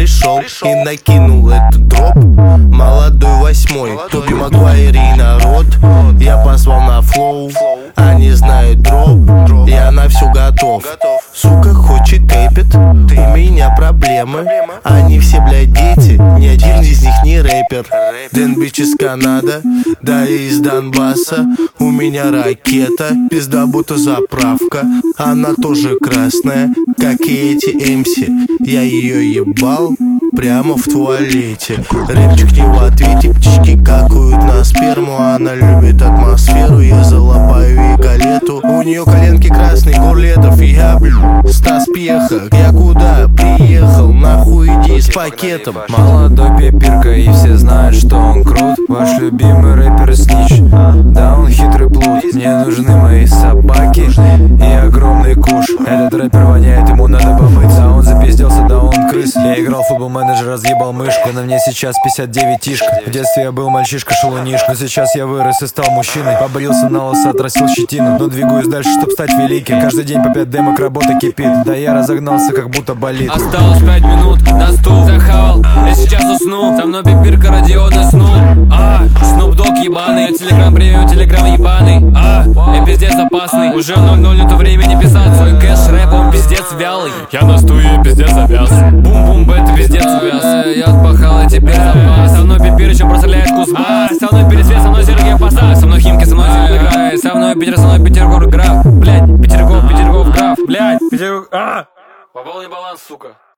пришел и накинул этот дроп. Молодой восьмой, Тоби Магуайр и народ. Я позвал на флоу, они знают дроп. Я на все готов. Сука хочет тэпит, у меня проблемы. Они все, блядь, дети, ни один из них не рэпер. Дэн Бич из Канады, да я из Донбасса. У меня ракета, пизда будто заправка. Она тоже красная, как и эти МС. Я ее ебал прямо в туалете. Рэпчик не в ответе, птички какают на сперму. Она любит атмосферу, я залапаю и галету. У нее коленки красные, Гурлетов. Я, Стас Пьеха, я куда приехал? Нахуй иди с пакетом. Молодой пипирка, и все знают, что он крут. Ваш любимый рэпер Снич, да он хитрый плут. Мне нужны мои собаки и огромный куш. Этот рэпер воняет, ему надо помыться. Он запизделся, да он крыс. Я играл в футбол-менеджер, разъебал мышку. На мне сейчас 59 тишка. В детстве я был мальчишка-шалунишка, но сейчас я вырос и стал мужчиной. Побрился на лысо, отрастил щетину, но двигаюсь дальше, чтоб стать великим. Каждый день по 5 демок, работа кипит. Да я разогнался, как будто болит. Осталось 5 минут, на стул захавал, я сейчас усну. Со мной пипирка, Родион снул. Снуп Дог ебаный, я телеграм премиум, телеграм ебаный. Я пиздец опасный, уже 0-0, нету времени писать. Свой кэш рэп, он пиздец вялый. Я на стуе пиздец завяз. Бум-бум, это пиздец увяз. Я отпахал, и теперь запас. Со мной пипирычем проставляет кузбасс. Со мной пересвет, со мной Сергей Посад. Со мной Химки, со мной Зиглиград. Со мной Питер, со мной Петергоф граф. Блять, Петергоф граф. Блять, Петергоф. Пополни баланс, сука.